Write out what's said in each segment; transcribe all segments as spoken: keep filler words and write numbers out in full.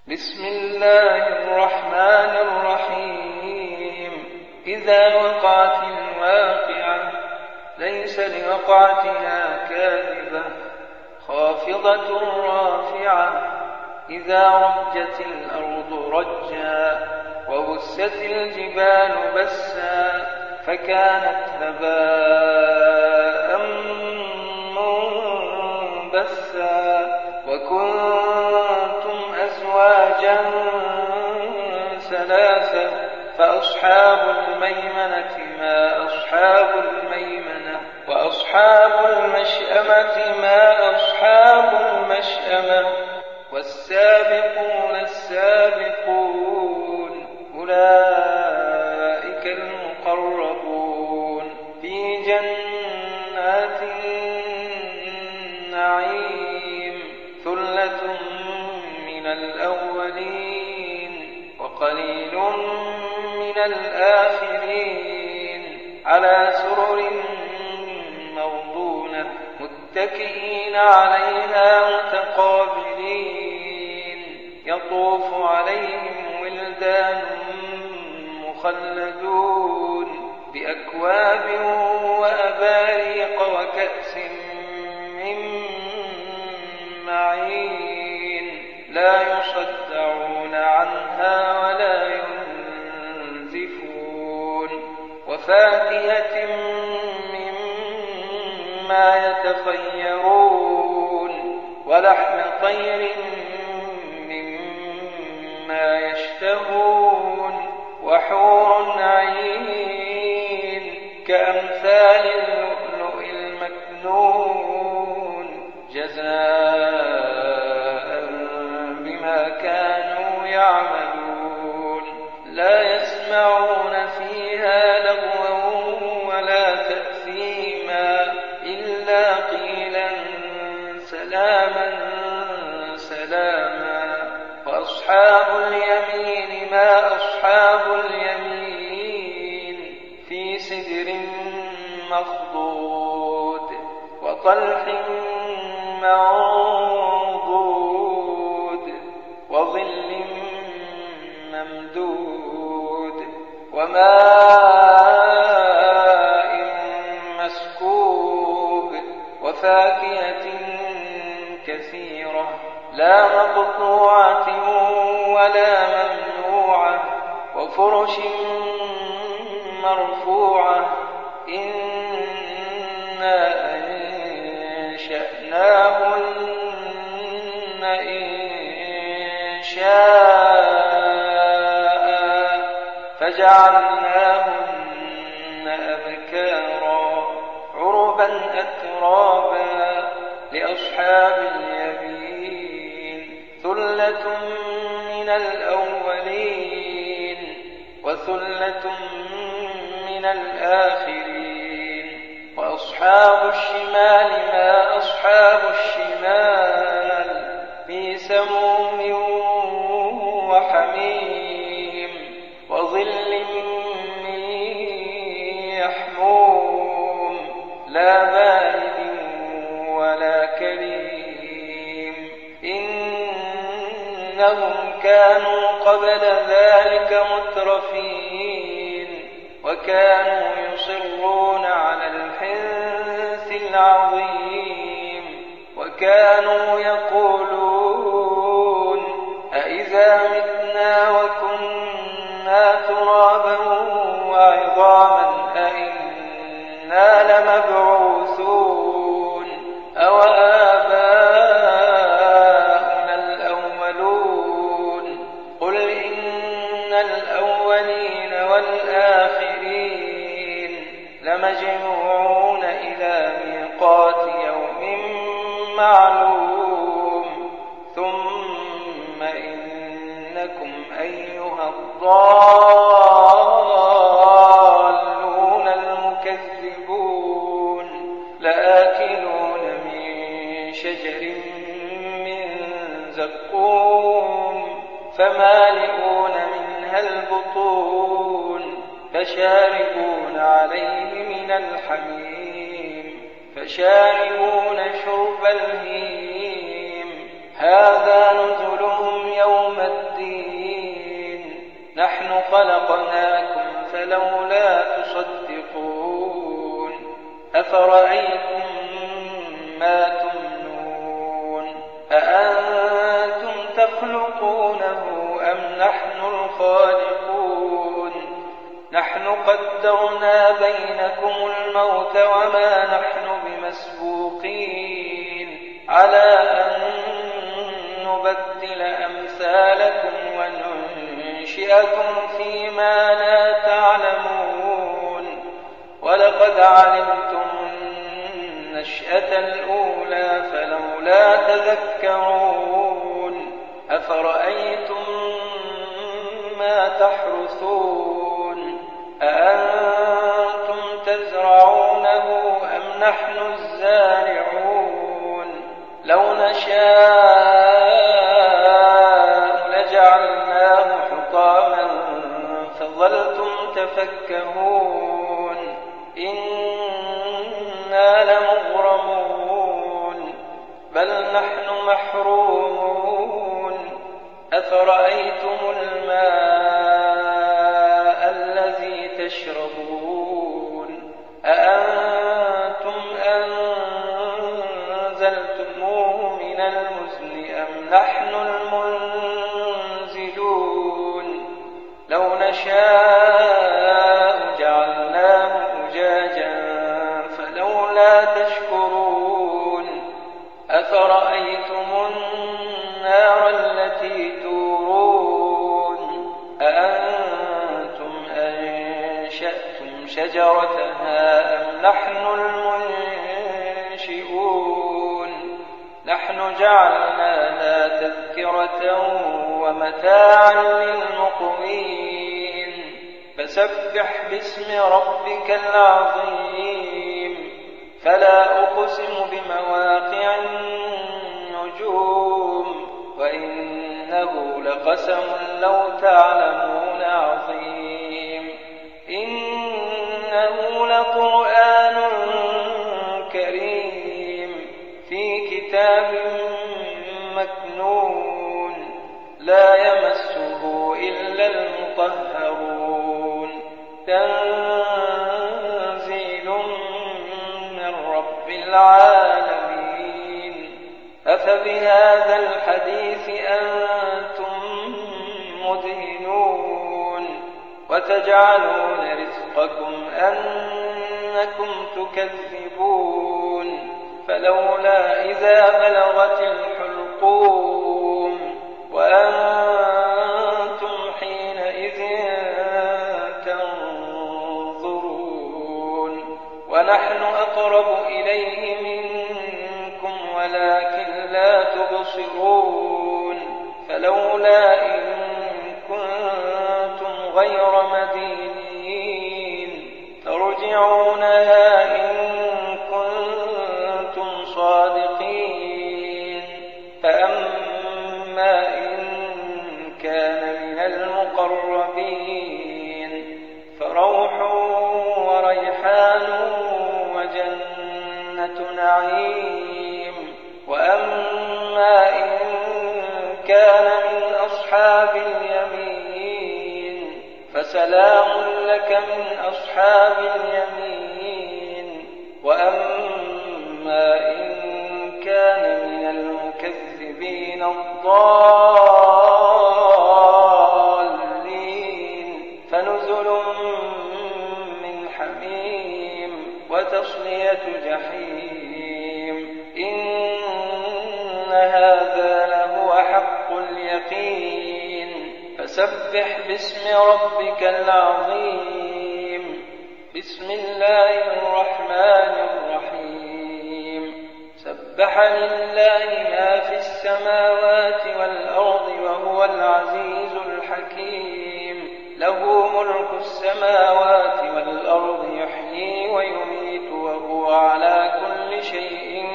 بسم الله الرحمن الرحيم. إذا وقعت الواقعة ليس لوقعتها كاذبة خافضة رافعة إذا رجت الأرض رجا وبست الجبال بسا فكانت هباء منبثا وكنتم أزواجا ثلاثة فأصحاب الميمنة ما أصحاب الميمنة وأصحاب المشأمة ما أصحاب المشأمة والسابقون السابقون أولئك المقربون في جنات النعيم ثلة من الأولين وقليل من الآخرين على سرر موضونة متكئين عليها متقابلين يطوف عليهم ولدان مخلدون بأكواب وأباريق وكأس من معين لا يصدعون عنها ولا ينزفون وفاكهة مما يتخيرون ولحم طير مما يشتهون وحور عين كأمثال اللؤلؤ المكنون جزاء بما كانوا يعملون لا يسمعون فيها لغوا ولا تأثيما إلا قيلا سلاما سلاما وأصحاب اليمين ما أصحاب اليمين في سدر مخضود وطلح منضود وظل ممدود وماء مسكوب وفاكهة كثيرة لا مقطوعة ولا ممنوعة وفرش مرفوعة إنا أنشأناهن إنشاء فجعلناهن أبكارا عربا أترابا لأصحاب اليمين ثلة من الأولين وثلة من الآخرين وأصحاب الشمال ما أصحاب الشمال في سموم وحميم وظل من يحموم لا بارد ولا كريم إنهم كانوا قبل ذلك مترفين وكانوا يصرون على الحنث العظيم وكانوا يقولون أإذا متنا وكنا ترابا وعظاما أإنا لمبعوثون أو آباؤنا الأولون قل إن الأولين والآخرين لمجموعون إلى ميقات يوم معلوم ثم إنكم أيها الضالون المكذبون لآكلون من شجر من زقوم فمالئون منها البطون فشاربون عليه من الحميم فشاربون شرب الهيم هذا نزلهم يوم الدين نحن خلقناكم فلولا تصدقون أفرأيتم ما تمنون أأنتم تخلقونه أم نحن الخالقون نحن قدرنا بينكم الموت وما نحن بمسبوقين على أن نبدل أمثالكم وننشئكم فيما لا تعلمون ولقد علمتم النشأة الأولى فلولا تذكرون أفرأيتم ما تحرثون أأنتم تزرعونه أم نحن الزارعون لو نشاء لجعلناه حطاما فظلتم تفكهون إنا لمغرمون بل نحن محرومون أفرأيتم الماء الذي تشربون أأنتم أنزلتموه من المزن أم نحن المنزلون لو نشاء جعلناه أجاجا فلولا تشكرون أفرأيتم النار التي تورون أأنتم أنشأتم شجرتها أم نحن المنشئون نحن جعلناها تذكرة ومتاعا للمقوين فسبح باسم ربك العظيم فلا أقسم بمواقع النجوم وإنه لقسم لو تعلمون عظيم إنه لقرآن كريم في كتاب مكنون لا يمسه إلا المطهرون تنزيل من رب العالمين أفبهذا الحديث أنتم مدهنون وتجعلون رزقكم أنكم تكذبون فلولا إذا بلغت الحلقوم وأنتم حينئذ تنظرون ونحن أقرب إليه منكم ولكن لا تبصرون فلولا إن كنتم غير مدينين ترجعونها إن كنتم صادقين فأما إن كان من المقربين فروح وريحان وجنة نعيم وأما إن كان من أصحاب اليمين فسلام لك من أصحاب اليمين وأما إن كان من المكذبين الضالين فنزل من حميم وتصلية جحيم إن هذا لهو حق اليقين فسبح باسم ربك العظيم بسم الله الرحمن الرحيم سبح لله ما في السماوات والأرض وهو العزيز الحكيم له ملك السماوات والأرض يحيي ويميت وهو على كل شيء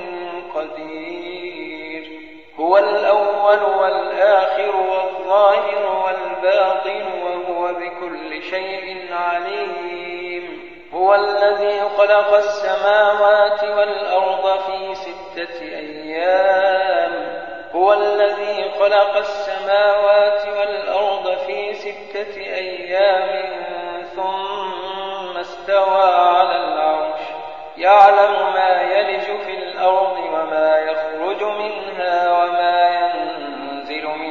قدير هو الأول والآخر والظاهر والباطن وهو بكل شيء عليم هو الذي خلق السماوات والأرض في ستة أيام هو هو الذي خلق السماوات والأرض في ستة أيام ثم استوى على العرش يعلم ما يلج في الأرض وما يخرج منها وما ينزل من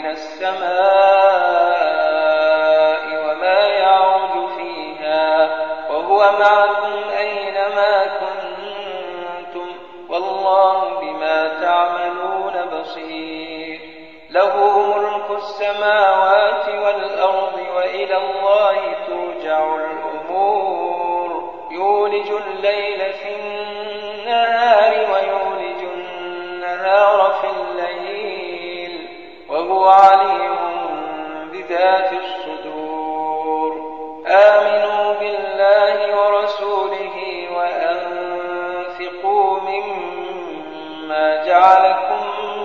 السماء وما يعرج فيها وهو معكم أينما كنتم والله بما تعملون بصير له ملك السماوات والأرض وإلى الله ترجع الأمور يولج الليل في النهار ويولج النهار في الليل وهو عليم بذات الصدور آمنوا بالله ورسوله وأنفقوا مما جعلكم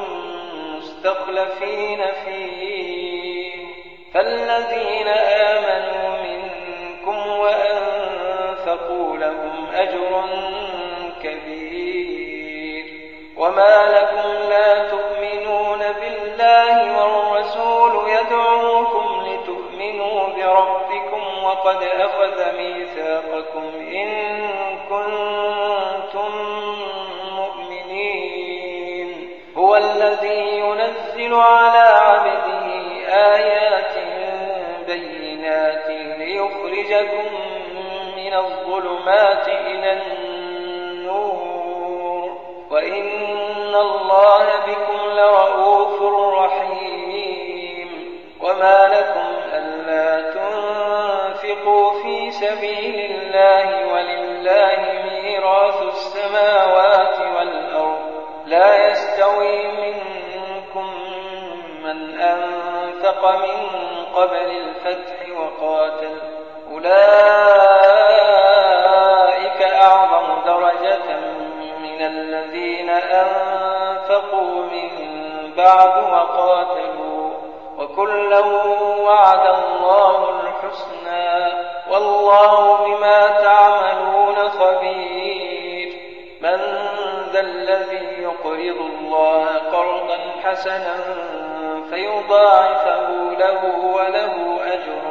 مستخلفين فيه فالذين آمنوا منكم وأنفقوا لهم أجر كبير وما لكم لا تؤمنون بالله والرسول يدعوكم لتؤمنوا بربكم وقد أخذ ميثاقكم إن كنتم مؤمنين هو الذي ينزل على عبده آيات بينات ليخرجكم من الظلمات إلى النور وإن الله بكم لرؤوف رحيم وما لكم ألا تنفقوا في سبيل الله ولله ميراث السماوات والأرض لا يستوي منكم من أنفق من قبل الفتح وقاتل أولئك أعظم درجة من الذين أنفقوا من بعد وقاتلوا وكلا وعد الله الحسنى والله بما تعملون خبير من ذا الذي يقرض الله قرضا حسنا فيضاعفه له وله أجر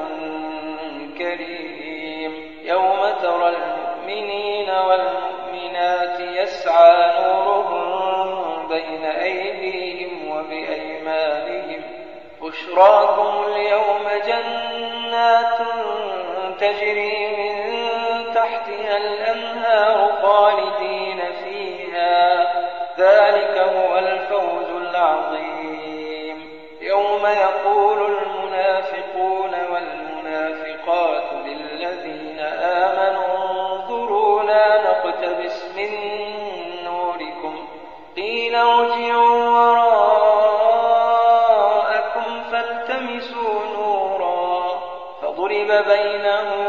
كريم يوم ترى المؤمنين والمؤمنات يسعى نورهم بين أيديهم وبأيمانهم بشراكم اليوم جنات تجري من تحتها الأنهار خالدين فيها ذلك هو الفوز العظيم يوم يقول المنافقون والمنافقات للذين آمنوا انظرونا نقتبس من نوركم قيل ارجعوا وراءكم فالتمسوا نورا فضرب بينهم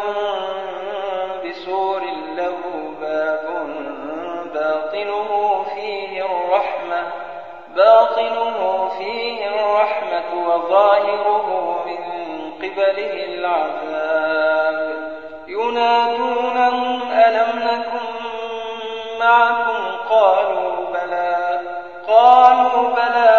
بسور له باب باطنه فيه الرحمة باطنه فيه الرحمة وظاهره من قبله العذاب ينادونهم ألم نكن معكم قالوا بلى قالوا بلى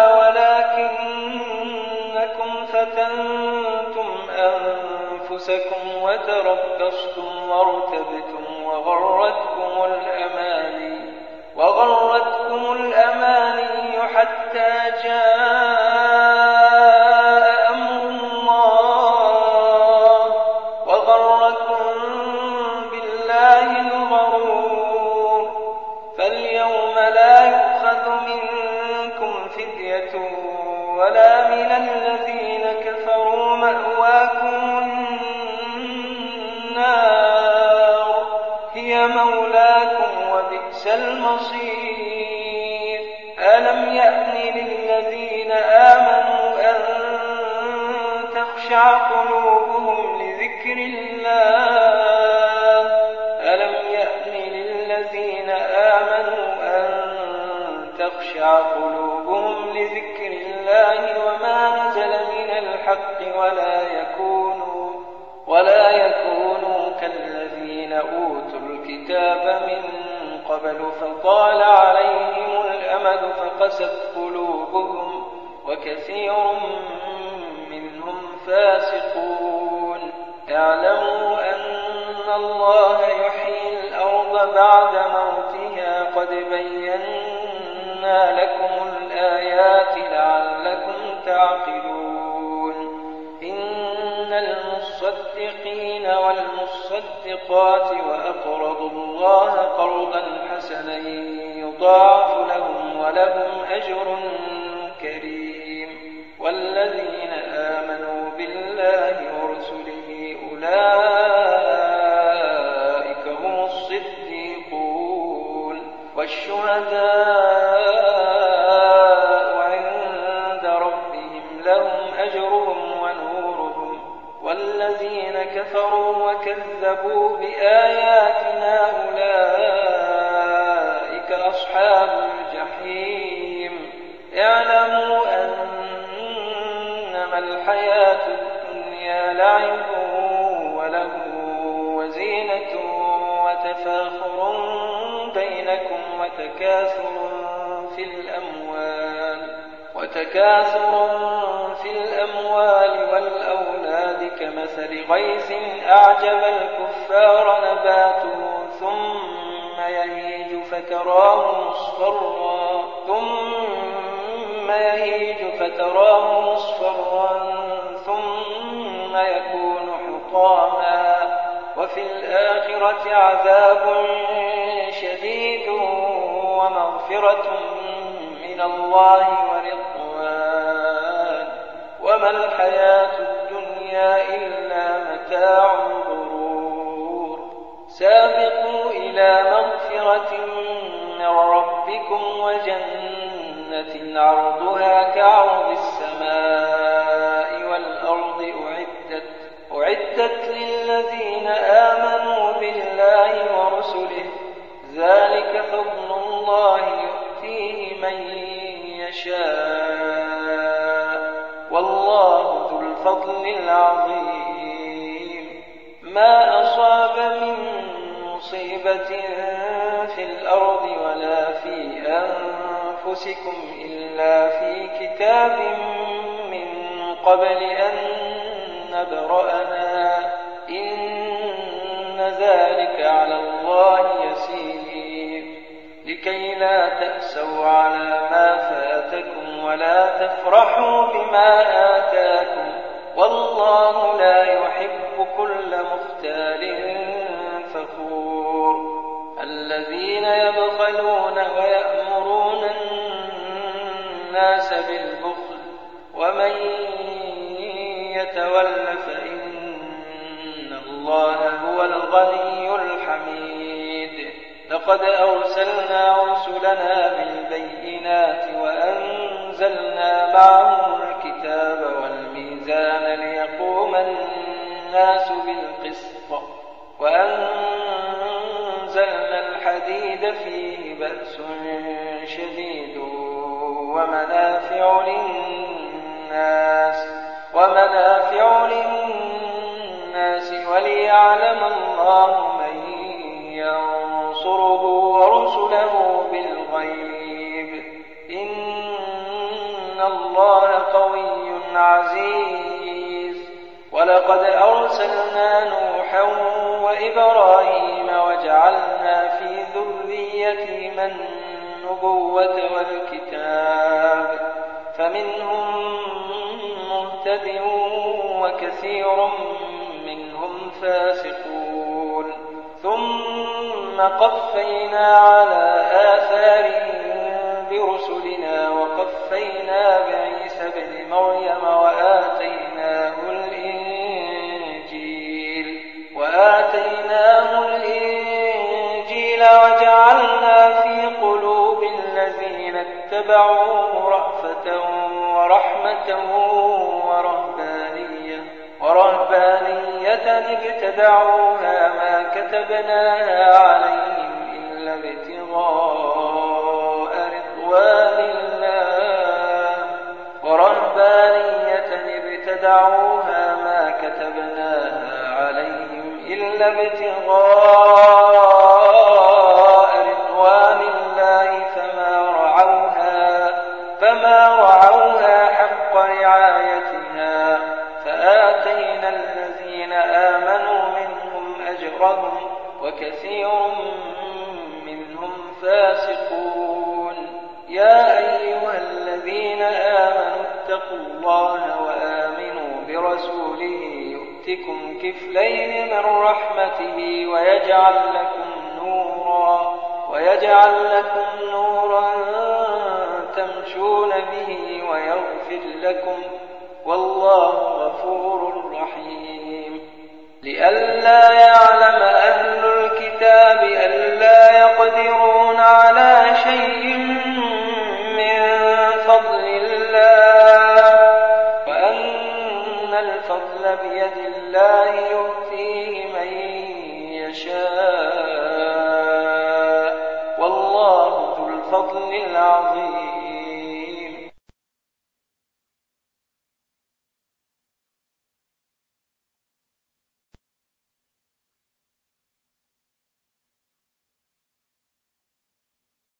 ولكنكم فتنتم أنفسكم وتربصتم وارتبتم وغرتكم الأماني وغرتكم الأماني حتى جاء أمر الله وغركم بالله الغرور فاليوم لا يؤخذ منكم فدية ولا من الذين كفروا مأواكم النار هي مولاكم وبئس المصير ألم يأن للذين آمنوا أن تخشع قلوبهم لذكر الله ألم يأن للذين آمنوا أن تخشع قلوبهم لذكر الله وما نزل من الحق ولا يكونوا ولا يكونوا كالذين أوتوا الكتاب من قبل فطال عليهم الأمد فقست قلوبهم وكثير منهم فاسقون. اعلموا أن الله يحيي الأرض بعد موتها قد بينا لكم الآيات لعلكم تعقلون. إن المصدقين والمصدقات وأقرضوا الله قرضا حسنا يضاعف لهم ولهم أجر كريم. والذين آمنوا بالله ورسله أولئك هم الصديقون والشهداء عند ربهم لهم أجرهم ونورهم. والذين كفروا وكذبوا بآياتنا أولئك أصحاب الجحيم. اعلموا أنما الحياة الدنيا لعب ولهو وزينة وتفاخر بينكم وتكاثر في الأموال وتكاثر في الأموال والأولاد كمثل غيث أعجب الكفار نباته ثم يهيج فتراه مصفرا ثم يهيج فتراه مصفرا ثم يكون حطاما وفي الآخرة عذاب شديد ومغفرة من الله ورضوان وما الحياة الدنيا إلا متاع الغرور. سابقوا إلى مغفرة من ربكم وجنة عرضها كعرض السماء والأرض أعدت أعدت للذين آمنوا بالله ورسله. ذلك فضل الله يؤتيه من يشاء والله ذو الفضل العظيم. ما أصاب من مصيبة في الأرض ولا في أنفسكم إلا في كتاب من قبل أن نبرأها إن ذلك على الله يسير. لكي لا تأسوا على ما فاتكم ولا تفرحوا بما آتاكم والله لا يحب كل مختال فخور. الذين يبخلون ويأمرون الناس بالبخل ومن يتول فإن الله هو الغني الحميد. لقد أرسلنا رسلنا بالبينات وأنزلنا معهم الكتاب والميزان ليقوم الناس بالقسط وأنزلنا الحديد فيه بأس شديد ومنافع للناس ومنافع للناس وليعلم الله من ينصره ورسله بالغيب. إن الله قوي عزيز. ولقد أرسلنا نوحا وإبراهيم وجعلنا في ذريتهما النبوة والكتاب فمنهم مهتد وكثير منهم فاسقون. ثم قفينا على آثارهم برسلنا وقفينا بعيسى ابن مريم وآتيناه الإنجيل وآتيناه الإنجيل وجعلنا في قلوب الذين اتبعوه رأفة ورحمة ورهبانية ورهبانية ابتدعوها ما كتبناها عليهم إلا ابتغاء رضوان الله ورهبانية ابتدعوها ما كتبناها عليهم إلا ابتغاء رضوان الله فما رعوها فما رعوها حق وكثير منهم فاسقون. يا أيها الذين آمنوا اتقوا الله وآمنوا برسوله يؤتكم كفلين من رحمته ويجعل لكم نورا ويجعل لكم نورا تمشون به ويغفر لكم والله غفور رحيم. لئلا يعلم أهل الكتاب ألا يقدرون على شيء من فضل الله وأن الفضل بيد الله يؤتيه من يشاء والله ذو الفضل العظيم.